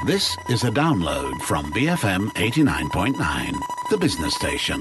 This is a download from BFM 89.9, the business station.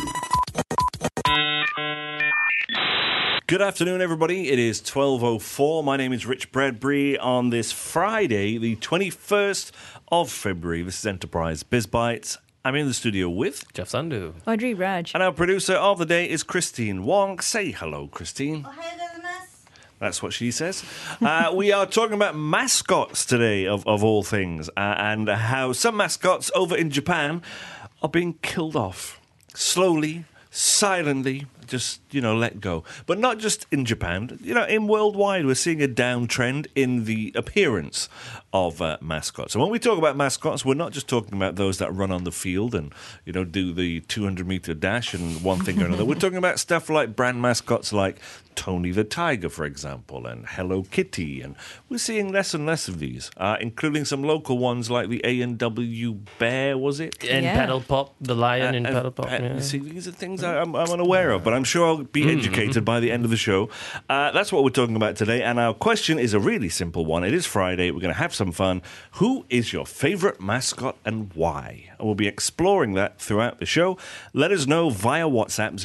Good afternoon, everybody. It is 12:04. My name is Rich Bradbury. On this Friday, the 21st of February, this is Enterprise Biz Bites. I'm in the studio with Jeff Sandhu. Audrey Raj. And our producer of the day is Christine Wong. Say hello, Christine. That's what she says. We are talking about mascots today, of all things, and how some mascots over in Japan are being killed off slowly, silently, just, let go. But not just in Japan. In worldwide, we're seeing a downtrend in the appearance of mascots. And when we talk about mascots, we're not just talking about those that run on the field and, do the 200-meter dash and one thing or another. We're talking about stuff like brand mascots like Tony the Tiger, for example, and Hello Kitty. And we're seeing less and less of these, including some local ones like the A&W Bear, was it? And Paddle Pop, the lion in Paddle Pop. Yeah. See, these are things I'm unaware of, but I'm sure I'll be educated by the end of the show. That's what we're talking about today, and our question is a really simple one. It is Friday. We're going to have some fun. Who is your favorite mascot and why? And we'll be exploring that throughout the show. Let us know via WhatsApp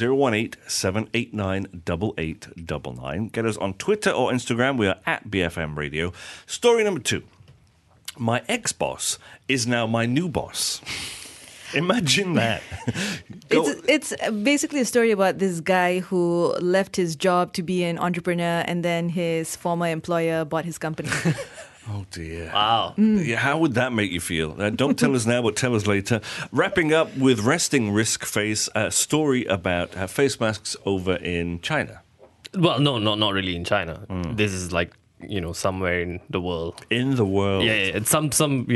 018-789-8899. Get us on Twitter or Instagram. We are at BFM Radio. Story number 2. My ex-boss is now my new boss. Imagine that. It's basically a story about this guy who left his job to be an entrepreneur and then his former employer bought his company. Oh, dear. Wow. Yeah, how would that make you feel? Don't tell us now, but tell us later. Wrapping up with Resting Risk Face, a story about face masks over in China. Well, no, not really in China. This is like, somewhere in the world. In the world. Yeah. It's some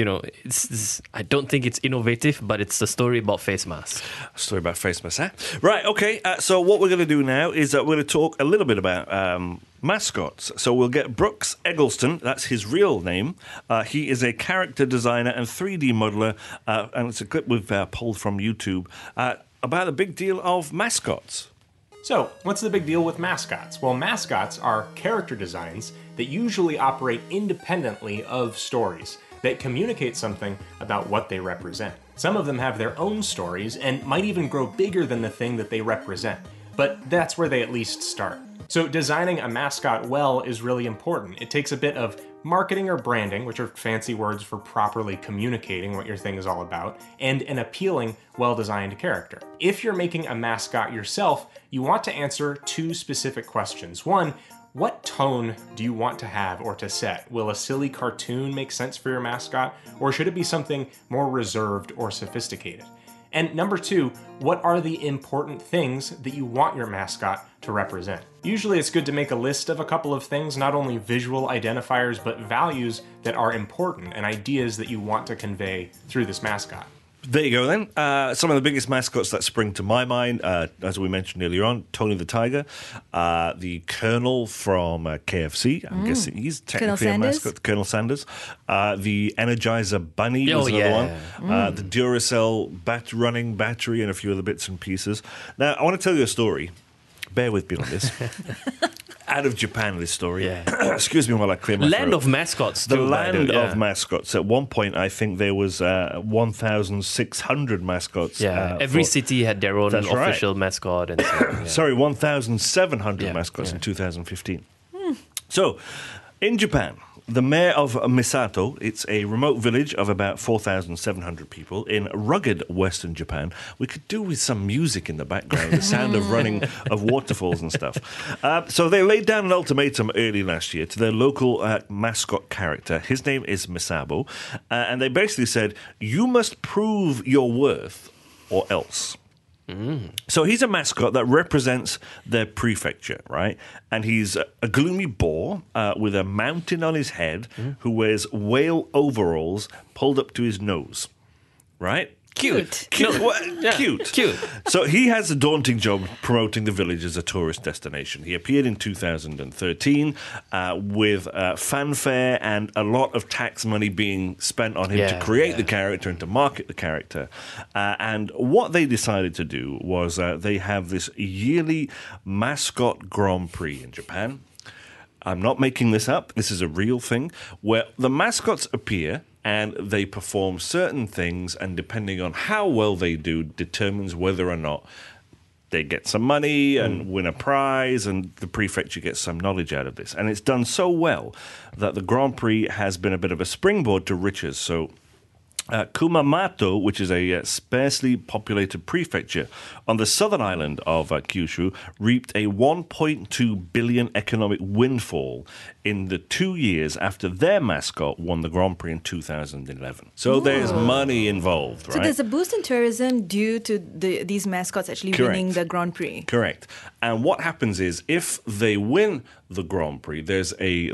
it's I don't think it's innovative, but it's a story about face masks. A story about face masks, huh? Right, okay. So what we're going to do now is we're going to talk a little bit about mascots. So we'll get Brooks Eggleston, that's his real name. He is a character designer and 3D modeler, and it's a clip we've pulled from YouTube about the big deal of mascots. So, what's the big deal with mascots? Well, mascots are character designs that usually operate independently of stories, that communicate something about what they represent. Some of them have their own stories and might even grow bigger than the thing that they represent, but that's where they at least start. So designing a mascot well is really important. It takes a bit of marketing or branding, which are fancy words for properly communicating what your thing is all about, and an appealing, well-designed character. If you're making a mascot yourself, you want to answer 2 specific questions. 1, what tone do you want to have or to set? Will a silly cartoon make sense for your mascot, or should it be something more reserved or sophisticated? And number 2, what are the important things that you want your mascot to represent? Usually it's good to make a list of a couple of things, not only visual identifiers, but values that are important and ideas that you want to convey through this mascot. There you go then. Some of the biggest mascots that spring to my mind, as we mentioned earlier on, Tony the Tiger, the Colonel from KFC, I'm guessing he's technically a mascot, Colonel Sanders, the Energizer Bunny was another one, the Duracell running battery and a few other bits and pieces. Now, I want to tell you a story. Bear with me on this. Out of Japan, this story. Yeah. Excuse me while I clear my Land throat. of mascots. The too, land yeah. of mascots. At one point, I think there was 1,600 mascots. Yeah, every city had their own official mascot. And so, yeah. Sorry, 1,700 mascots in 2015. So, in Japan, the mayor of Misato, it's a remote village of about 4,700 people in rugged western Japan. We could do with some music in the background, the sound of running of waterfalls and stuff. So they laid down an ultimatum early last year to their local mascot character. His name is Misabo. And they basically said, you must prove your worth or else. So he's a mascot that represents their prefecture, right? And he's a gloomy boar with a mountain on his head who wears whale overalls pulled up to his nose, right? Cute. Cute. No. Yeah. Cute. So he has a daunting job promoting the village as a tourist destination. He appeared in 2013 with fanfare and a lot of tax money being spent on him to create the character and to market the character. And what they decided to do was they have this yearly mascot Grand Prix in Japan. I'm not making this up. This is a real thing where the mascots appear and they perform certain things, and depending on how well they do, determines whether or not they get some money and win a prize, and the prefecture gets some knowledge out of this. And it's done so well that the Grand Prix has been a bit of a springboard to riches. So Kumamoto, which is a sparsely populated prefecture on the southern island of Kyushu, reaped a 1.2 billion economic windfall in the 2 years after their mascot won the Grand Prix in 2011. So there's money involved, right? So there's a boost in tourism due to these mascots actually winning the Grand Prix. Correct. And what happens is, if they win the Grand Prix, there's a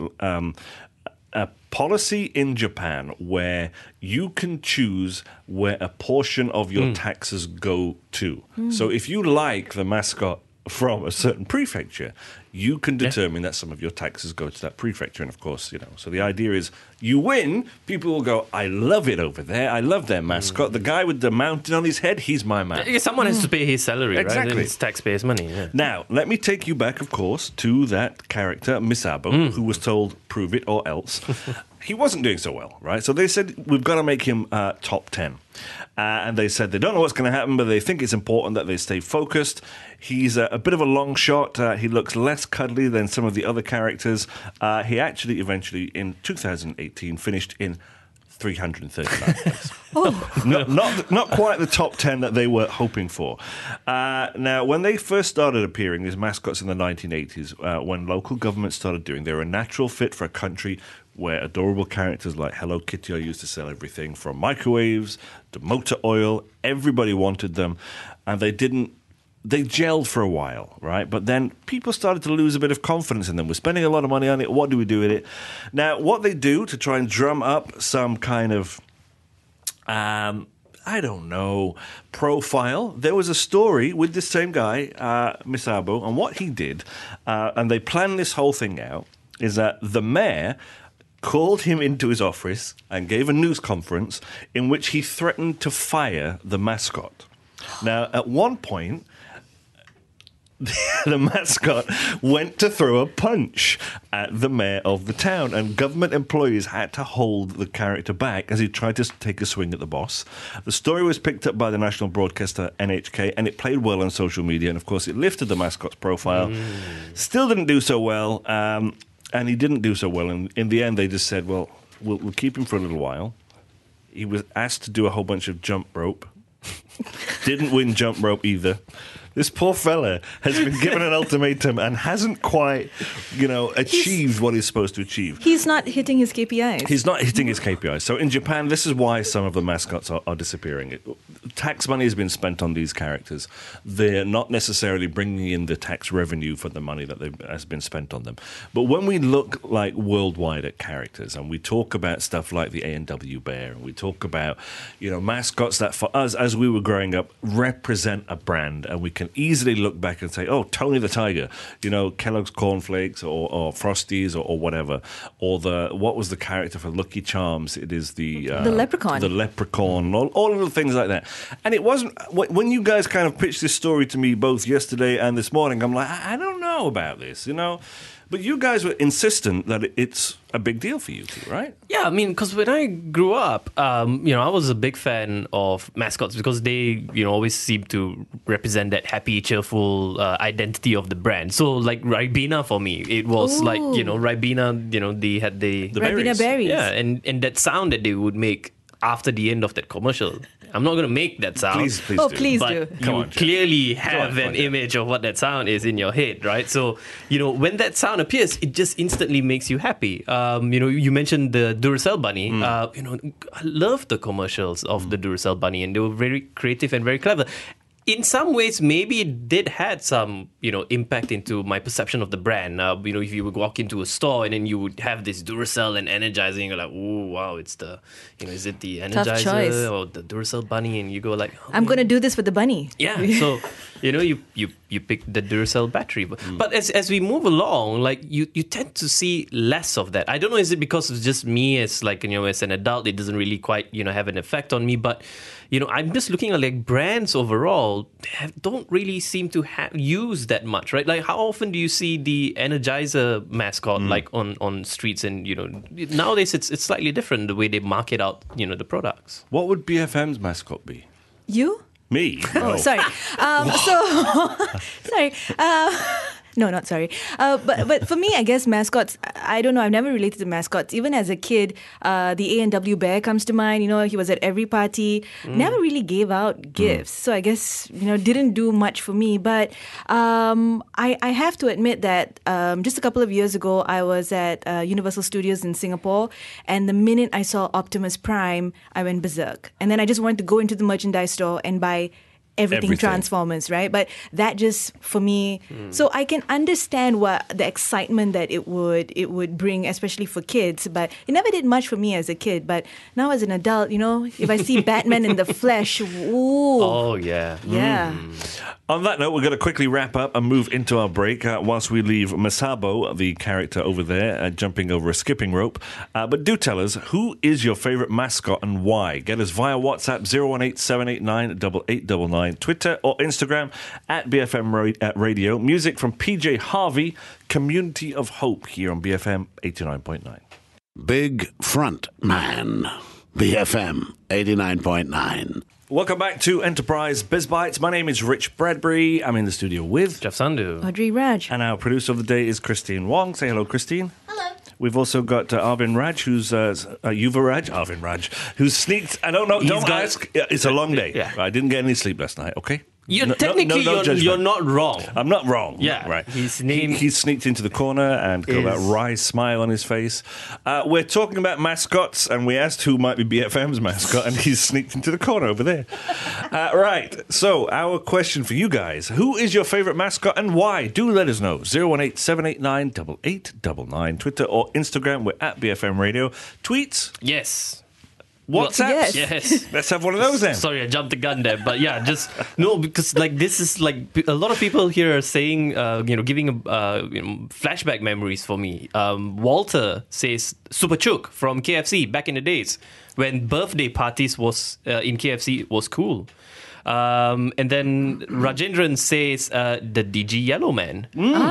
policy in Japan where you can choose where a portion of your taxes go to. So if you like the mascot from a certain prefecture, you can determine that some of your taxes go to that prefecture. And of course, so the idea is you win, people will go, I love it over there. I love their mascot. The guy with the mountain on his head, he's my man. Someone has to pay his salary, Exactly. right? It's taxpayers' money. Yeah. Now, let me take you back, of course, to that character, Misabo, who was told, prove it or else. He wasn't doing so well, right? So they said, we've got to make him top 10. And they said they don't know what's going to happen, but they think it's important that they stay focused. He's a bit of a long shot. He looks less cuddly than some of the other characters. He actually eventually, in 2018, finished in 339th place. Not quite the top 10 that they were hoping for. Now, when they first started appearing, these mascots in the 1980s, when local governments started doing, they were a natural fit for a country where adorable characters like Hello Kitty are used to sell everything from microwaves to motor oil. Everybody wanted them, and they gelled for a while, right? But then people started to lose a bit of confidence in them. We're spending a lot of money on it. What do we do with it? Now, what they do to try and drum up some kind of, profile, there was a story with this same guy, Misabo, and what he did, and they planned this whole thing out, is that the mayor called him into his office and gave a news conference in which he threatened to fire the mascot. Now, at one point, the mascot went to throw a punch at the mayor of the town, and government employees had to hold the character back as he tried to take a swing at the boss. The story was picked up by the national broadcaster NHK, and it played well on social media, and of course it lifted the mascot's profile. Still didn't do so well, and he didn't do so well, and in the end they just said, well, we'll keep him for a little while. He was asked to do a whole bunch of jump rope. Didn't win jump rope either. This poor fella has been given an ultimatum and hasn't quite, achieved what he's supposed to achieve. He's not hitting his KPIs. He's not hitting his KPIs. So in Japan, this is why some of the mascots are disappearing. Tax money has been spent on these characters. They're not necessarily bringing in the tax revenue for the money that has been spent on them. But when we look like worldwide at characters, and we talk about stuff like the A&W Bear, and we talk about, mascots that for us, as we were growing up, represent a brand, and we can easily look back and say, oh, Tony the Tiger, Kellogg's Cornflakes or Frosties or whatever, or what was the character for Lucky Charms? It is the leprechaun. The leprechaun, all of the things like that. And it wasn't, when you guys kind of pitched this story to me both yesterday and this morning, I'm like, I don't know about this, But you guys were insistent that it's a big deal for you two, right? Yeah, I mean, because when I grew up, I was a big fan of mascots because they, always seem to represent that happy, cheerful identity of the brand. So, like Ribena for me, it was like, Ribena, they had the Ribena berries. Yeah, and that sound that they would make after the end of that commercial. I'm not going to make that sound. Please do. Please but do. You clearly have an image of what that sound is in your head, right? So, when that sound appears, it just instantly makes you happy. You mentioned the Duracell bunny. I love the commercials of the Duracell bunny, and they were very creative and very clever. In some ways, maybe it did had some, impact into my perception of the brand. If you would walk into a store and then you would have this Duracell and Energizer, and you're like, oh, wow, it's the, is it the Energizer or the Duracell bunny? And you go like, I'm going to do this for the bunny. Yeah, so, you pick the Duracell battery. But as we move along, like, you tend to see less of that. I don't know, is it because it's just me as like, as an adult, it doesn't really quite, have an effect on me. But, I'm just looking at like brands overall. all don't really seem to use that much, right? Like, how often do you see the Energizer mascot like on streets? And nowadays it's slightly different the way they market out the products. What would BFM's mascot be? You? Me? Oh, sorry. Sorry. No, not sorry. But for me, I guess mascots, I don't know. I've never related to mascots. Even as a kid, the A&W Bear comes to mind. He was at every party. Never really gave out gifts. So I guess, didn't do much for me. But I have to admit that just a couple of years ago, I was at Universal Studios in Singapore. And the minute I saw Optimus Prime, I went berserk. And then I just wanted to go into the merchandise store and buy everything Transformers, right? But that just, for me, so I can understand what the excitement that it would bring, especially for kids. But it never did much for me as a kid. But now as an adult, if I see Batman in the flesh, ooh. Oh, yeah. Yeah. On that note, we're going to quickly wrap up and move into our break whilst we leave Masabo, the character over there, jumping over a skipping rope. But do tell us, who is your favourite mascot and why? Get us via WhatsApp 018-789-8899, Twitter or Instagram at BFM Radio. Music from PJ Harvey, Community of Hope, here on BFM 89.9. Big Front Man. BFM 89.9. Welcome back to Enterprise BizBytes. My name is Rich Bradbury. I'm in the studio with Jeff Sandhu. Audrey Raj. And our producer of the day is Christine Wong. Say hello, Christine. Hello. We've also got Arvind Raj, who's Arvind Raj, who's sneaked. I don't know. Don't ask. It's a long day. Yeah. I didn't get any sleep last night. Okay. You're not wrong. I'm not wrong. Yeah, right. He sneaked into the corner and got that wry smile on his face. We're talking about mascots, and we asked who might be BFM's mascot, and he's sneaked into the corner over there. Right. So our question for you guys: who is your favourite mascot and why? Do let us know. 018-789-8899. Twitter or Instagram. We're at BFM Radio. Tweets. Yes. WhatsApp? Yes. Let's have one of those then. Sorry, I jumped the gun there, but yeah, just no, because this is a lot of people here are saying, giving flashback memories for me. Walter says Super Chook from KFC back in the days when birthday parties was in KFC was cool. And then Rajendran says the DG Yellow Man.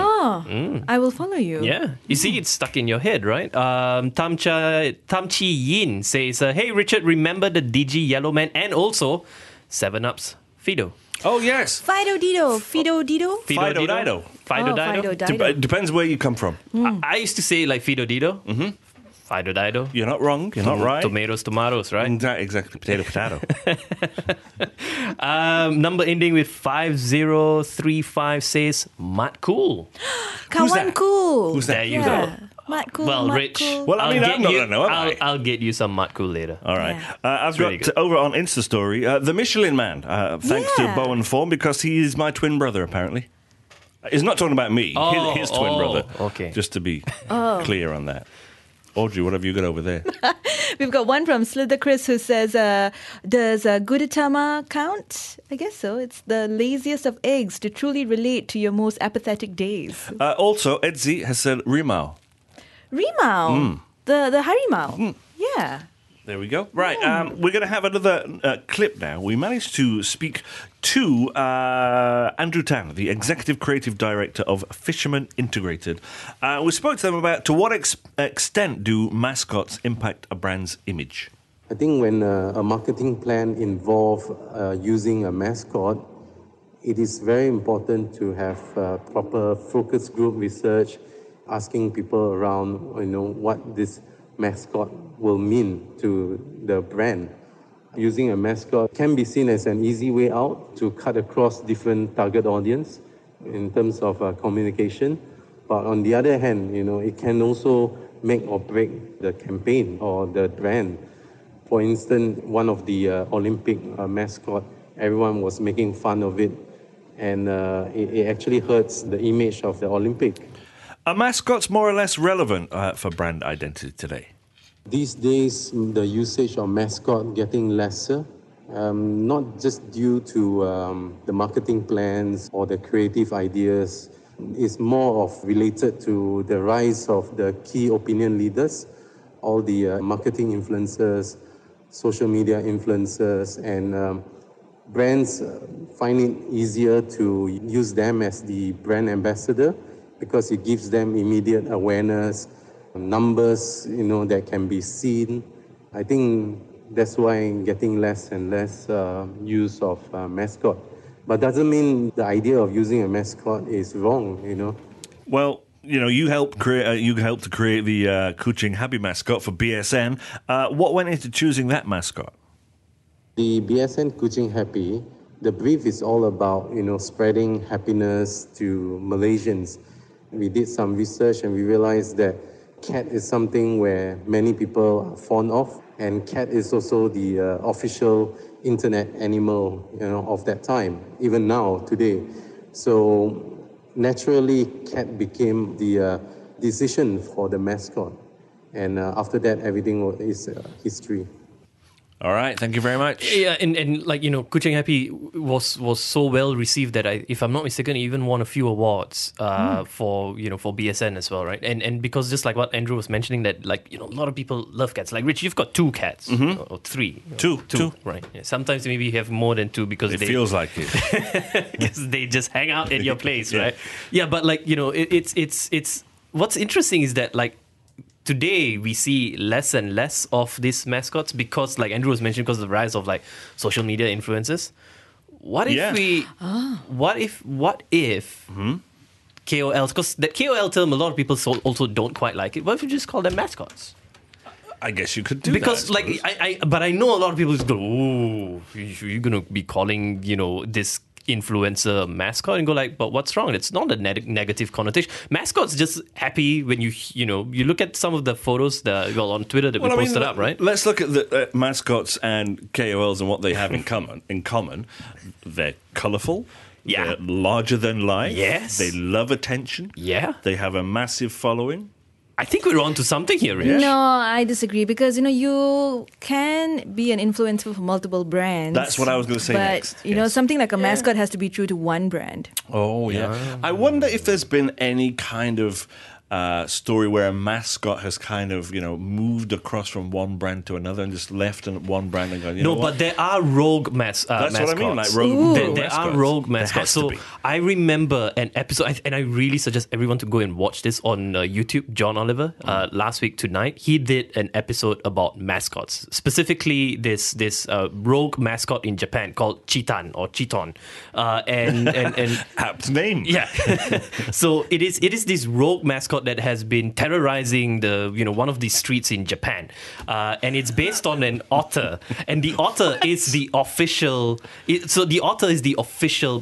I will follow you. Yeah. You see, it's stuck in your head, right? Tam Chi Yin says, hey, Richard, remember the DG Yellow Man and also 7-Up's Fido. Oh, yes. Fido Dido. Fido Dido? Fido Dido. Fido Dido. Dido. Depends where you come from. I used to say like Fido Dido. Mm-hmm. Fido Dido. You're not wrong. You're not right. Tomatoes, right? Exactly. Potato. Number ending with 5035 says Mat Cool. Kawan Cool. Who's that? There you go. Mat Cool. Well, Mat Rich. Cool. Well, I'm not going to know, am I? I'll get you some Mat Cool later. All right. Yeah. I've really got over on Insta Story, the Michelin Man, thanks to Bowen Form, because he is my twin brother, apparently. He's not talking about me, his twin brother. Okay. Just to be clear on that. Audrey, what have you got over there? We've got one from Slither Chris who says, does Gudetama count? I guess so. It's the laziest of eggs to truly relate to your most apathetic days. Also, Edzi has said Rimao. Rimao. The Harimau. Yeah. There we go. Right, we're going to have another clip now. We managed to speak to Andrew Tan, the Executive Creative Director of Fisherman Integrated. We spoke to them about to what extent do mascots impact a brand's image? I think when a marketing plan involves using a mascot, it is very important to have proper focus group research, asking people around, what this mascot will mean to the brand. Using a mascot can be seen as an easy way out to cut across different target audience in terms of communication. But on the other hand, it can also make or break the campaign or the brand. For instance, one of the Olympic mascot, everyone was making fun of it, and it actually hurts the image of the Olympic. Are mascots more or less relevant for brand identity today? These days, the usage of mascot getting lesser, not just due to the marketing plans or the creative ideas. It's more of related to the rise of the key opinion leaders, all the marketing influencers, social media influencers, and brands find it easier to use them as the brand ambassador because it gives them immediate awareness, numbers, that can be seen. I think that's why getting less and less use of mascot. But doesn't mean the idea of using a mascot is wrong, Well, you helped to create the Kuching Happy mascot for BSN. What went into choosing that mascot? The BSN Kuching Happy, the brief is all about, spreading happiness to Malaysians. We did some research and we realized that cat is something where many people are fond of, and cat is also the official internet animal, of that time, even now, today. So naturally, cat became the decision for the mascot. And after that, everything is history. All right, thank you very much. Yeah, and Kuching Happy was so well received that if I'm not mistaken, it even won a few awards for BSN as well, right? And because just like what Andrew was mentioning, that a lot of people love cats. Like Rich, you've got 2 cats or 3. Two, right? Yeah, sometimes maybe you have more than 2 because it feels like it. because they just hang out at your place, right? Yeah, but it's what's interesting is that today we see less and less of these mascots because, like Andrew was mentioning, because of the rise of social media influencers. What if What if KOLs? Because that KOL term, a lot of people also don't quite like it. What if you just call them mascots? I guess you could do because that. But I know a lot of people just go, "Oh, you're gonna be calling this influencer mascot," and go but what's wrong? It's not a negative connotation. Mascot's just happy when you look at some of the photos on Twitter that we posted up, right? Let's look at the mascots and KOLs and what they have in common. They're colourful. Yeah. They're larger than life. Yes. They love attention. Yeah. They have a massive following. I think we're on to something here, Rich. No, I disagree because you can be an influencer for multiple brands. That's what I was going to say but, next. But something like a mascot has to be true to one brand. Oh yeah. I wonder if there's been any kind of story where a mascot has kind of moved across from one brand to another and just left one brand and gone. But there are rogue mascots. That's what I mean, like rogue. There are rogue mascots. So I remember an episode, and I really suggest everyone to go and watch this on YouTube. John Oliver last week tonight, he did an episode about mascots, specifically this rogue mascot in Japan called Chitan or Chiton, and apt name. Yeah. So it is this rogue mascot that has been terrorizing one of the streets in Japan, and it's based on an otter, and the otter is the official. The otter is the official,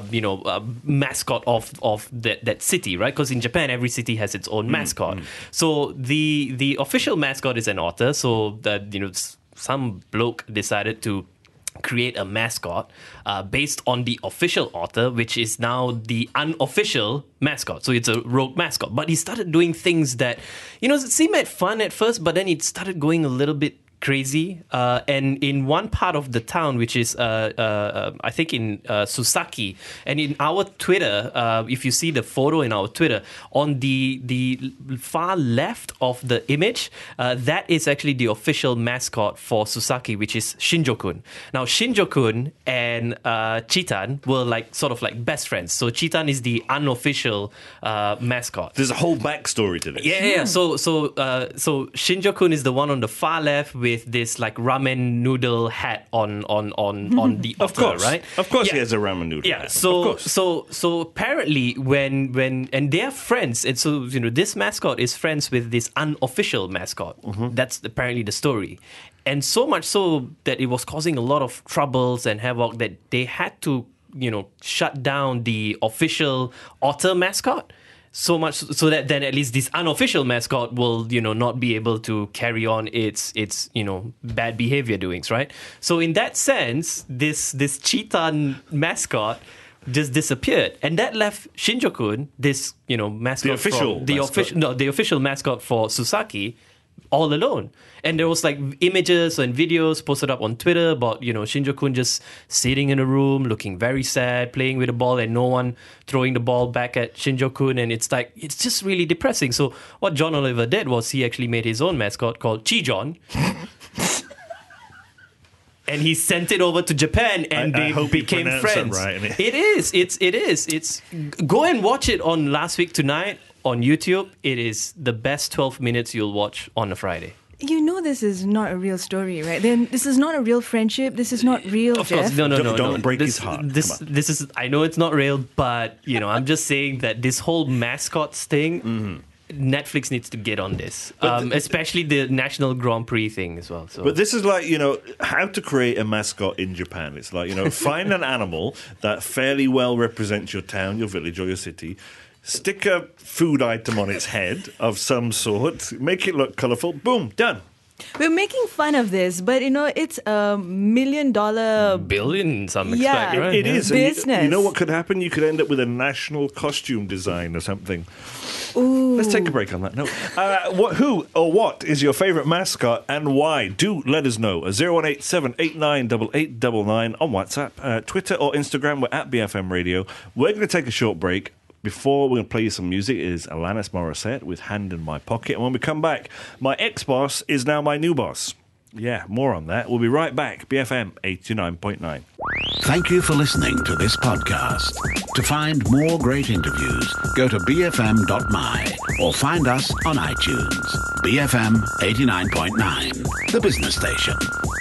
mascot of that city, right? Because in Japan, every city has its own mascot. So the official mascot is an otter. So that some bloke decided to create a mascot based on the official otter, which is now the unofficial mascot. So it's a rogue mascot. But he started doing things that, seemed fun at first, but then it started going a little bit crazy. And in one part of the town, which is, I think in Susaki, and in our Twitter, if you see the photo in our Twitter, on the far left of the image, that is actually the official mascot for Susaki, which is Shinjo-kun. Now, Shinjo-kun and Chitan were sort of best friends. So Chitan is the unofficial mascot. There's a whole backstory to this. Yeah. So Shinjo-kun is the one on the far left with this ramen noodle hat on the Of otter, course, right? Of course, he has a ramen noodle. Yeah. hat. So apparently when and they're friends, and so this mascot is friends with this unofficial mascot. That's apparently the story, and so much so that it was causing a lot of troubles and havoc that they had to shut down the official otter mascot. So much so that then at least this unofficial mascot will, not be able to carry on its bad behavior doings, right? So in that sense, this Chitan mascot just disappeared, and that left Shinjo-kun, this mascot, the official mascot for Susaki, all alone. And there was images and videos posted up on Twitter about Shinjo-kun just sitting in a room looking very sad, playing with a ball, and no one throwing the ball back at Shinjo-kun, and it's just really depressing. So what John Oliver did was he actually made his own mascot called Chijon. and he sent it over to Japan, and I they hope you became pronounce that friends. right. It is. It's go and watch it on Last Week Tonight on YouTube. It is the best 12 minutes you'll watch on a Friday. You know this is not a real story, right? Then this is not a real friendship. This is not real, Of Jeff. course, no. Don't break this, his heart. This is. I know it's not real, but I'm just saying that this whole mascots thing, Netflix needs to get on this, especially the National Grand Prix thing as well. So. But this is like, how to create a mascot in Japan. It's like, find an animal that fairly well represents your town, your village, or your city. Stick a food item on its head of some sort. Make it look colourful. Boom, done. We're making fun of this, but it's $1 million billion, some Yeah, expect, right? It is. Business. You know what could happen? You could end up with a national costume design or something. Ooh. Let's take a break on that. No. Who or what is your favourite mascot and why? Do let us know. 018-789-8899 on WhatsApp, Twitter or Instagram. We're at BFM Radio. We're going to take a short break. Before we're going to play you some music is Alanis Morissette with Hand in My Pocket. And when we come back, my ex-boss is now my new boss. Yeah, more on that. We'll be right back. BFM 89.9. Thank you for listening to this podcast. To find more great interviews, go to bfm.my or find us on iTunes. BFM 89.9, the business station.